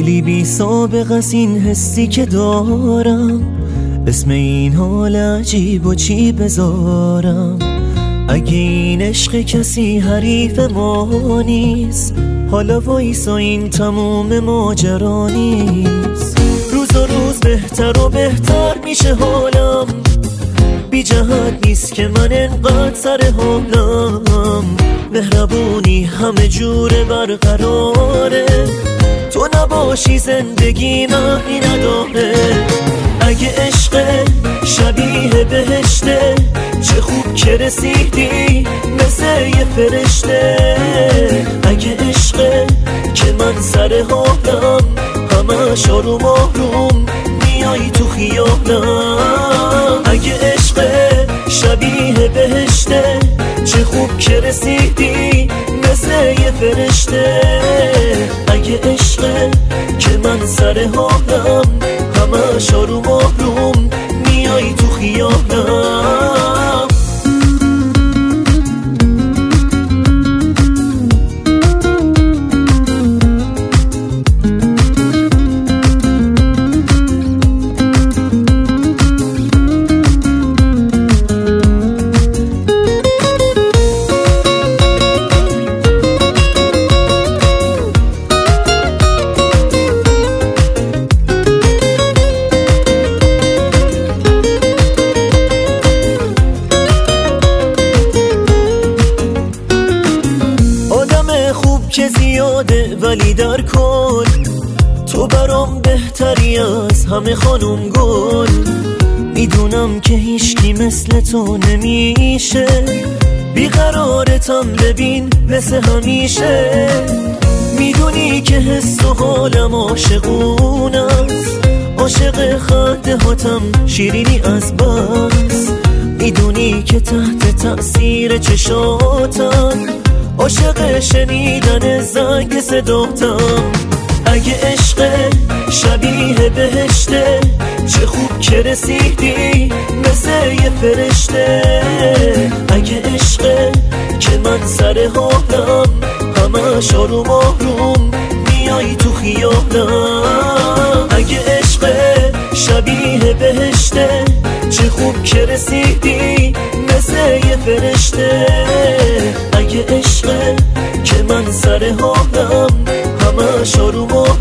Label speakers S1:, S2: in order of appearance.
S1: خیلی بی سابقه است این حسی که دارم، اسم این حال عجیب و چی بذارم. اگه این عشق کسی حریف ما نیست، حالا وایسا این تموم ماجرا نیست. روز و روز بهتر و بهتر میشه حالم، بی جهت نیست که من انقدر سر حالم. مهربونی همه جوره برقراره، تو نباشی زندگی معنی نداره. اگه عشق شبیه بهشته، چه خوب که رسیدی مثل یه فرشته. اگه عشق که من سر حالم، همش آروم آروم میای تو خیالم. اگه عشق شبیه بهشته، چه خوب که رسیدی مثل یه فرشته. اگه عشق که من سر حالم، همش آروم آروم میای تو خیالم. که زیاده ولی در کل تو برام بهتری از همه خانم گل. میدونم که هیچکی مثل تو نمیشه، بیقرارتم ببین مثل همیشه. میدونی که حس و حالم عاشقون است، عاشق خنده هاتم شیرینی از بس. میدونی که تحت تأثیر چشاتم، عاشق شنیدن زنگ صداتم. اگه عشق شبیه بهشته، چه خوب که رسیدی مثل یه فرشته. اگه عشق که من سر حالم، همش آروم آروم میای تو خیالم. اگه عشق شبیه بهشته، چه خوب که رسیدی مثل یه فرشته. اگه عشق که من سر حالم، همش آروم